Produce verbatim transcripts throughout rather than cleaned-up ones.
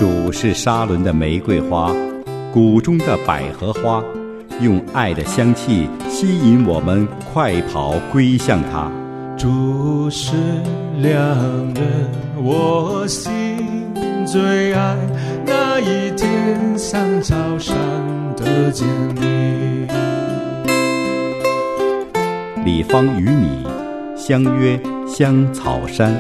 主是沙伦的玫瑰花，谷中的百合花，用爱的香气吸引我们快跑归向他。 主是良人，我心最爱，那一天像草上的坚立。 李芳与你相约香草山。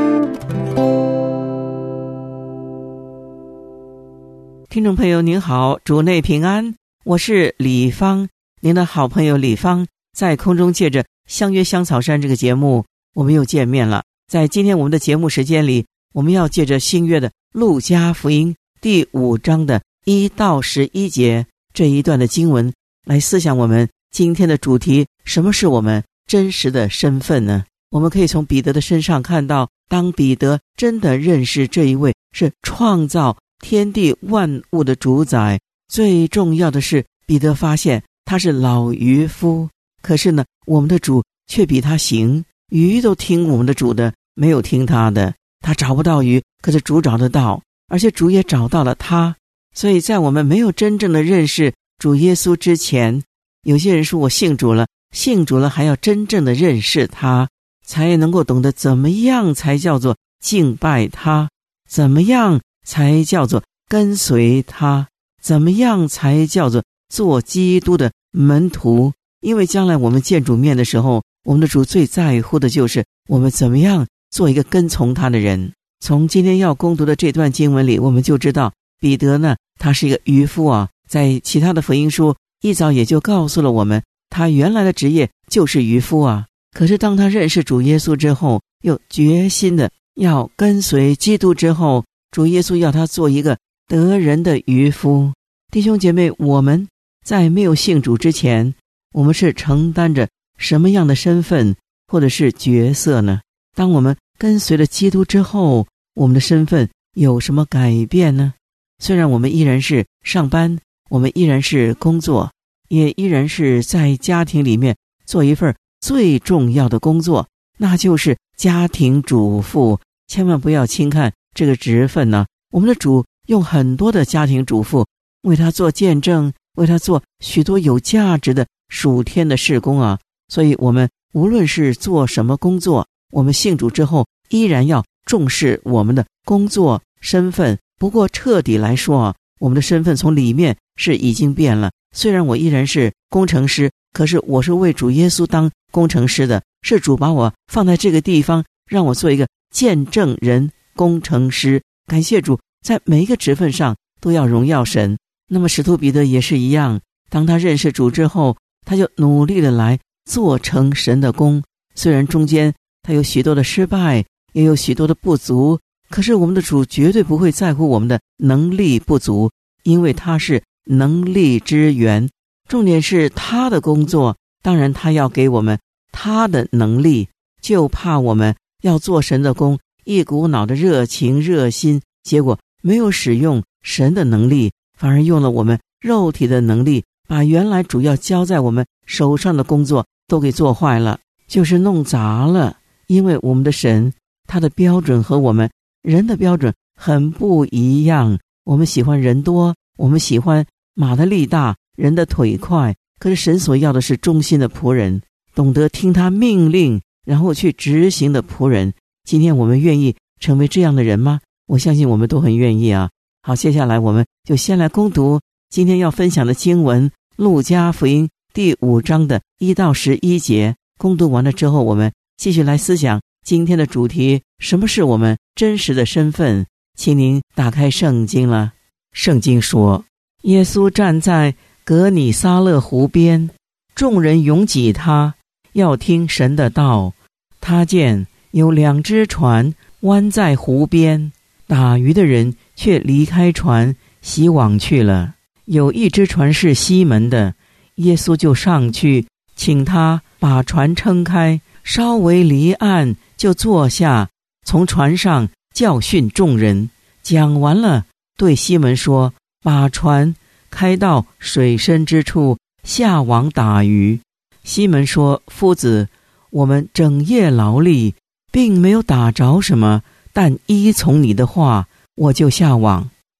听众朋友您好，主内平安，我是李芳，您的好朋友李芳，在空中借着相约香草山这个节目，我们又见面了。在今天我们的节目时间里，我们要借着新约的路加福音第五章的一到十一节这一段的经文，来思想我们今天的主题，什么是我们真实的身份呢？我们可以从彼得的身上看到，当彼得真的认识这一位是创造天地万物的主宰，最重要的是彼得发现他是老渔夫，可是呢，我们的主却比他行，鱼都听我们的主的，没有听他的。他找不到鱼，可是主找得到，而且主也找到了他。所以在我们没有真正的认识主耶稣之前，有些人说我信主了，信主了还要真正的认识他，才能够懂得怎么样才叫做敬拜他，怎么样才叫做跟随他，怎么样才叫做做基督的门徒。因为将来我们见主面的时候，我们的主最在乎的就是我们怎么样做一个跟从他的人。从今天要攻读的这段经文里，我们就知道彼得呢，他是一个渔夫啊，在其他的福音书一早也就告诉了我们，他原来的职业就是渔夫啊。可是当他认识主耶稣之后，又决心的要跟随基督之后，主耶稣要他做一个得人的渔夫。弟兄姐妹，我们在没有信主之前，我们是承担着什么样的身份或者是角色呢？当我们跟随了基督之后，我们的身份有什么改变呢？虽然我们依然是上班，我们依然是工作，也依然是在家庭里面做一份最重要的工作，那就是家庭主妇。千万不要轻看这个职分呢。我们的主用很多的家庭主妇为他做见证，为他做许多有价值的属天的事工啊。所以我们无论是做什么工作，我们信主之后依然要重视我们的工作身份。不过彻底来说啊，我们的身份从里面是已经变了。虽然我依然是工程师，可是我是为主耶稣当工程师的，是主把我放在这个地方，让我做一个见证人工程师。感谢主，在每一个职分上都要荣耀神。那么使徒彼得也是一样，当他认识主之后，他就努力的来做成神的工。虽然中间他有许多的失败，也有许多的不足，可是我们的主绝对不会在乎我们的能力不足，因为他是能力之源。重点是他的工作，当然他要给我们他的能力，就怕我们要做神的工，一股脑的热情热心，结果没有使用神的能力，反而用了我们肉体的能力，把原来主要交在我们手上的工作都给做坏了，就是弄砸了。因为我们的神，他的标准和我们人的标准很不一样。我们喜欢人多，我们喜欢马的力大，人的腿快，可是神所要的是忠心的仆人，懂得听他命令然后去执行的仆人。今天我们愿意成为这样的人吗？我相信我们都很愿意啊。好，接下来我们就先来攻读今天要分享的经文，路加福音第五章的一到十一节。攻读完了之后，我们继续来思想今天的主题，什么是我们真实的身份。请您打开圣经了。圣经说，耶稣站在革尼撒勒湖边，众人拥挤他，要听神的道。他见有两只船弯在湖边，打鱼的人却离开船，洗网去了。有一只船是西门的，耶稣就上去，请他把船撑开，稍微离岸，就坐下，从船上教训众人。讲完了，对西门说，把船开到水深之处，下网打鱼。西门说，夫子，我们整夜劳力，并没有打着什么，但依从你的话，我就下网。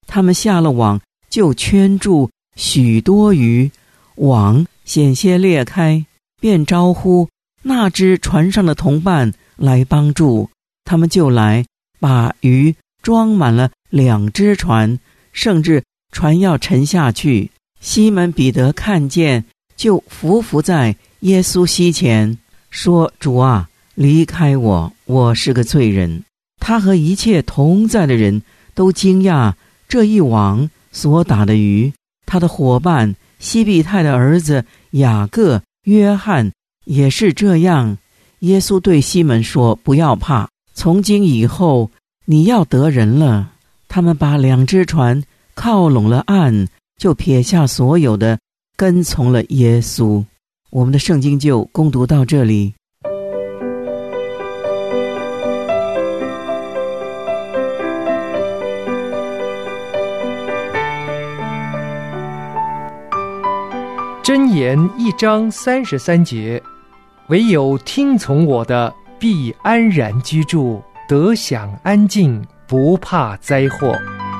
他们下了网，就圈住许多鱼，网险些裂开，便招呼那只船上的同伴来帮助。他们就来把鱼装满了两只船，甚至船要沉下去。西门彼得看见，就伏伏在耶稣膝前，说：主啊，离开我，我是个罪人。他和一切同在的人都惊讶这一网所打的鱼。他的伙伴西庇太的儿子雅各、约翰也是这样。耶稣对西门说：不要怕，从今以后你要得人了。他们把两只船靠拢了岸，就撇下所有的，跟从了耶稣。我们的圣经就攻读到这里。 箴言一章三十三节，唯有听从我的，必安然居住，得享安静，不怕灾祸。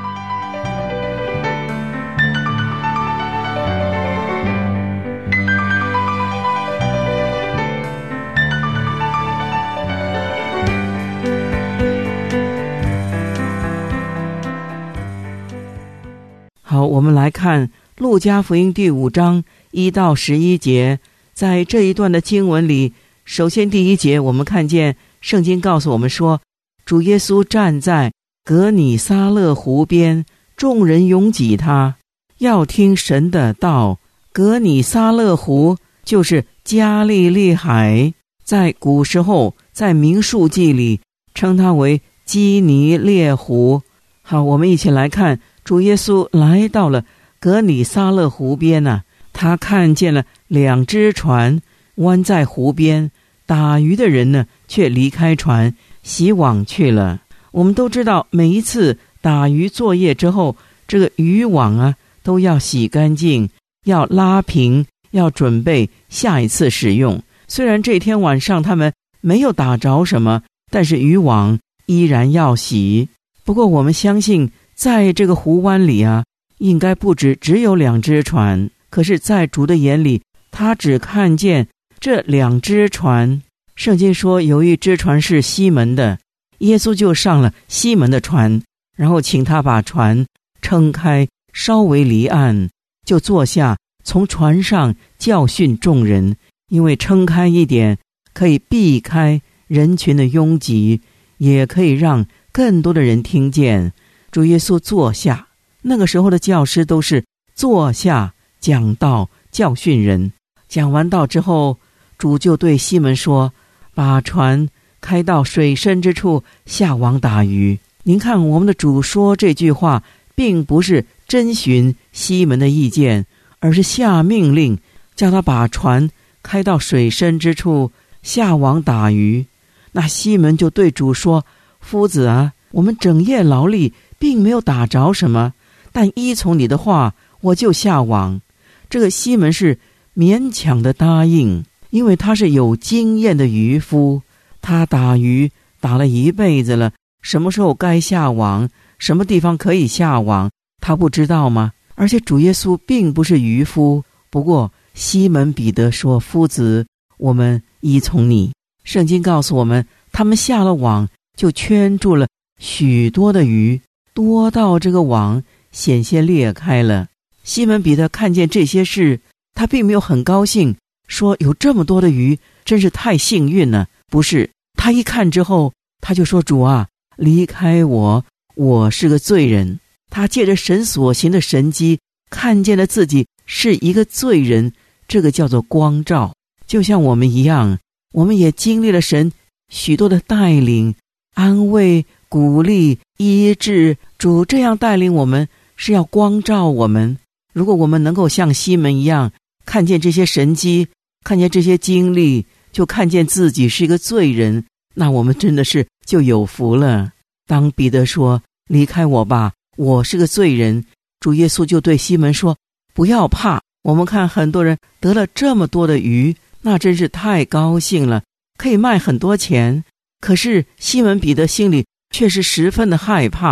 好，我们来看路加福音第五章一到十一节。在这一段的经文里，首先第一节我们看见圣经告诉我们说，主耶稣站在革尼撒勒湖边，众人拥挤他，要听神的道。革尼撒勒湖就是加利利海，在古时候在民数记里称它为基尼列湖。好，我们一起来看，主耶稣来到了革尼撒勒湖边啊，他看见了两只船弯在湖边，打鱼的人呢却离开船洗网去了。我们都知道，每一次打鱼作业之后，这个渔网啊都要洗干净，要拉平，要准备下一次使用。虽然这天晚上他们没有打着什么，但是渔网依然要洗。不过我们相信，在这个湖湾里啊，应该不止只有两只船。可是在主的眼里，他只看见这两只船。圣经说有一只船是西门的，耶稣就上了西门的船，然后请他把船撑开，稍微离岸，就坐下，从船上教训众人。因为撑开一点，可以避开人群的拥挤，也可以让更多的人听见。主耶稣坐下，那个时候的教师都是坐下讲道教训人。讲完道之后，主就对西门说，把船开到水深之处，下网打鱼。您看，我们的主说这句话并不是征询西门的意见，而是下命令叫他把船开到水深之处，下网打鱼。那西门就对主说，夫子啊，我们整夜劳力，并没有打着什么，但依从你的话，我就下网。这个西门是勉强的答应，因为他是有经验的渔夫，他打鱼打了一辈子了，什么时候该下网，什么地方可以下网，他不知道吗？而且主耶稣并不是渔夫。不过西门彼得说，夫子，我们依从你。圣经告诉我们，他们下了网，就圈住了许多的鱼，多到这个网险些裂开了。西门彼得看见这些事，他并没有很高兴，说有这么多的鱼，真是太幸运了。不是，他一看之后，他就说，主啊，离开我，我是个罪人。他借着神所行的神迹，看见了自己是一个罪人，这个叫做光照。就像我们一样，我们也经历了神许多的带领、安慰、鼓励、医治。主这样带领我们，是要光照我们。如果我们能够像西门一样，看见这些神迹，看见这些经历，就看见自己是一个罪人，那我们真的是就有福了。当彼得说，离开我吧，我是个罪人，主耶稣就对西门说，不要怕。我们看很多人得了这么多的鱼，那真是太高兴了，可以卖很多钱。可是西门彼得心里却是十分的害怕，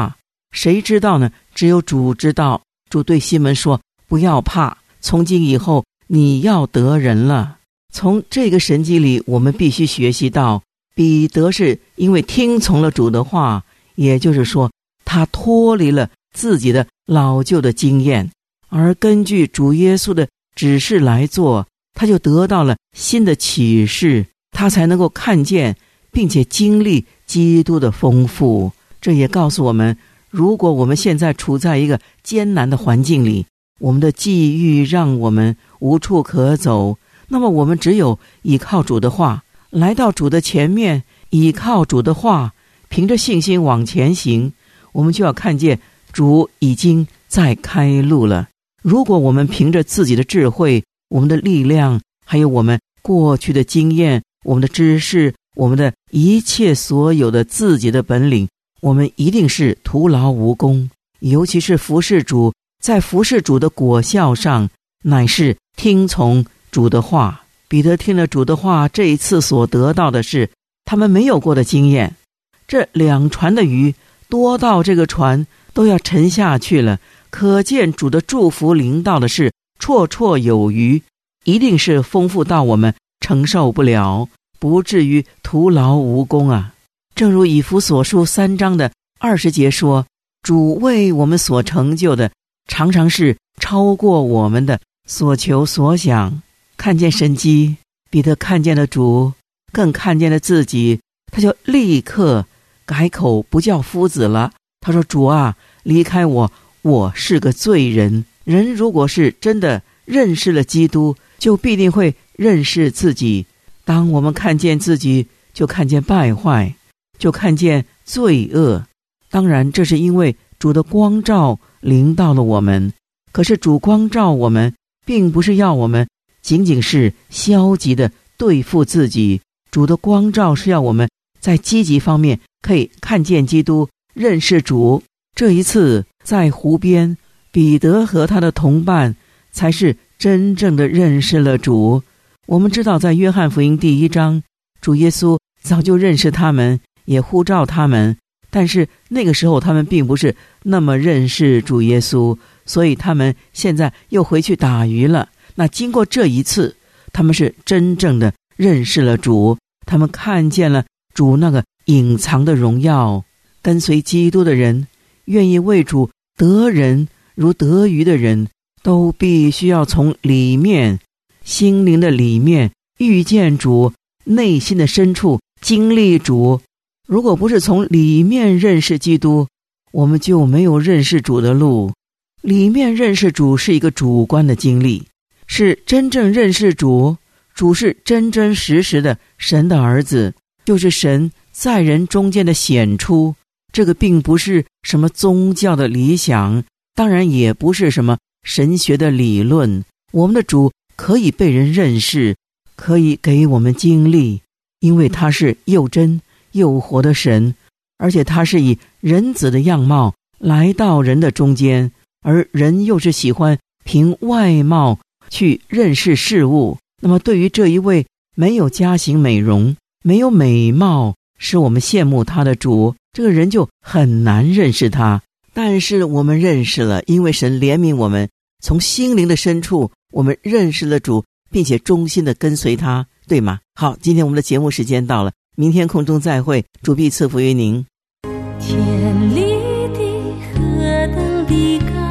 谁知道呢？只有主知道。主对西门说，不要怕，从今以后你要得人了。从这个神迹里，我们必须学习到，彼得是因为听从了主的话，也就是说他脱离了自己的老旧的经验，而根据主耶稣的指示来做，他就得到了新的启示，他才能够看见并且经历基督的丰富。这也告诉我们，如果我们现在处在一个艰难的环境里，我们的际遇让我们无处可走，那么我们只有依靠主的话，来到主的前面，依靠主的话，凭着信心往前行，我们就要看见主已经在开路了。如果我们凭着自己的智慧，我们的力量，还有我们过去的经验，我们的知识，我们的一切所有的自己的本领，我们一定是徒劳无功。尤其是服侍主，在服侍主的果效上，乃是听从主的话。彼得听了主的话，这一次所得到的是他们没有过的经验。这两船的鱼多到这个船都要沉下去了，可见主的祝福临到的是绰绰有余，一定是丰富到我们承受不了，不至于徒劳无功啊。正如以弗所书三章的二十节说，主为我们所成就的常常是超过我们的所求所想。看见神迹，彼得看见了主，更看见了自己，他就立刻改口不叫夫子了。他说，主啊，离开我，我是个罪人。人如果是真的认识了基督，就必定会认识自己。当我们看见自己，就看见败坏，就看见罪恶。当然这是因为主的光照临到了我们，可是主光照我们，并不是要我们仅仅是消极的对付自己，主的光照是要我们在积极方面可以看见基督，认识主。这一次在湖边，彼得和他的同伴才是真正的认识了主。我们知道在约翰福音第一章，主耶稣早就认识他们，也呼召他们，但是那个时候他们并不是那么认识主耶稣，所以他们现在又回去打鱼了。那经过这一次，他们是真正的认识了主，他们看见了主那个隐藏的荣耀。跟随基督的人，愿意为主得人如得鱼的人，都必须要从里面，心灵的里面遇见主，内心的深处经历主。如果不是从里面认识基督，我们就没有认识主的路。里面认识主是一个主观的经历，是真正认识主，主是真真实实的神的儿子，就是神在人中间的显出。这个并不是什么宗教的理想，当然也不是什么神学的理论。我们的主可以被人认识，可以给我们经历，因为他是又真又活的神，而且他是以人子的样貌来到人的中间，而人又是喜欢凭外貌去认识事物。那么对于这一位没有家型美容，没有美貌，使我们羡慕他的主，这个人就很难认识他。但是我们认识了，因为神怜悯我们，从心灵的深处我们认识了主，并且忠心的跟随他，对吗？好，今天我们的节目时间到了，明天空中再会，主必赐福于您。 天立地何等的高，